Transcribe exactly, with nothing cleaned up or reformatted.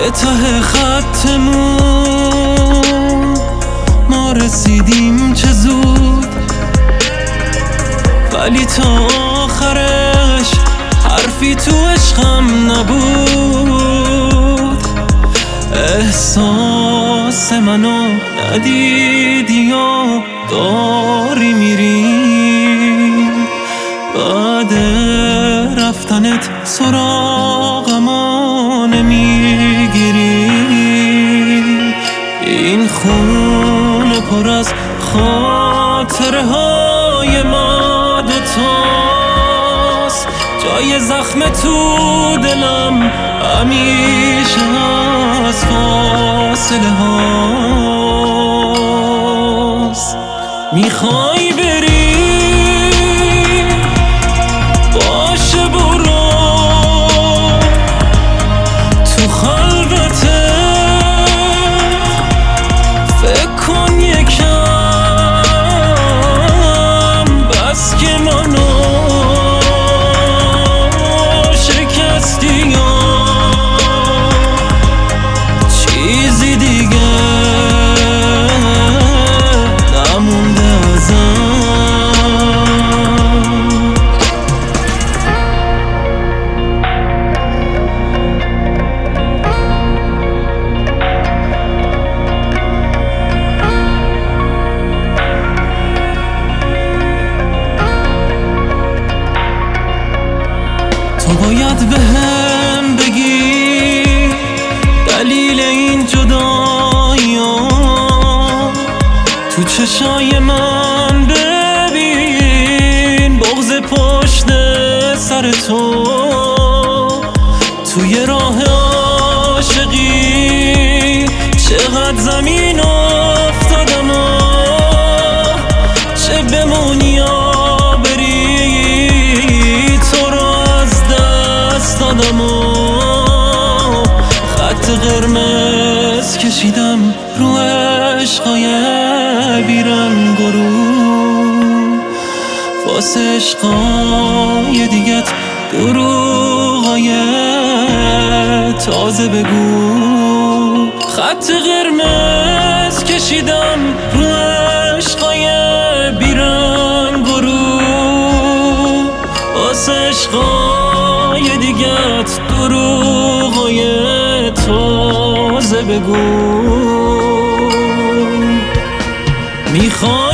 به ته خطمون ما رسیدیم چه زود، ولی تا آخرش حرفی تو عشقم نبود. احساس منو ندیدی یا داری میری، بعد رفتنت سراغمو نمیگیری. این خونه پر از خاطره های ما دوتاست، جای زخم تو دلم همیشه از فاصله هاست. میخوای بری باشه برو، تو خلوتت فکر کن یکم، بس که منو شکستی یا چیزی دیگه نمونده ازم. تو باید بهم بگی دلیل این جدایی ها، تو چشای من ببین بغض پشت سر تو. توی راه عاشقی چقدر زمین افتادم و چه بمونی یا بری، تو رو از دست دادم و خط قرمز کشیدم رو عشقای بیرنگ و رو، واسه عشقای دیگت دروغای تازه بگو. خط قرمز کشیدم رو عشقای بیرنگ و رو، واسه عشقای دیگت دروغای تازه بگو. میخوای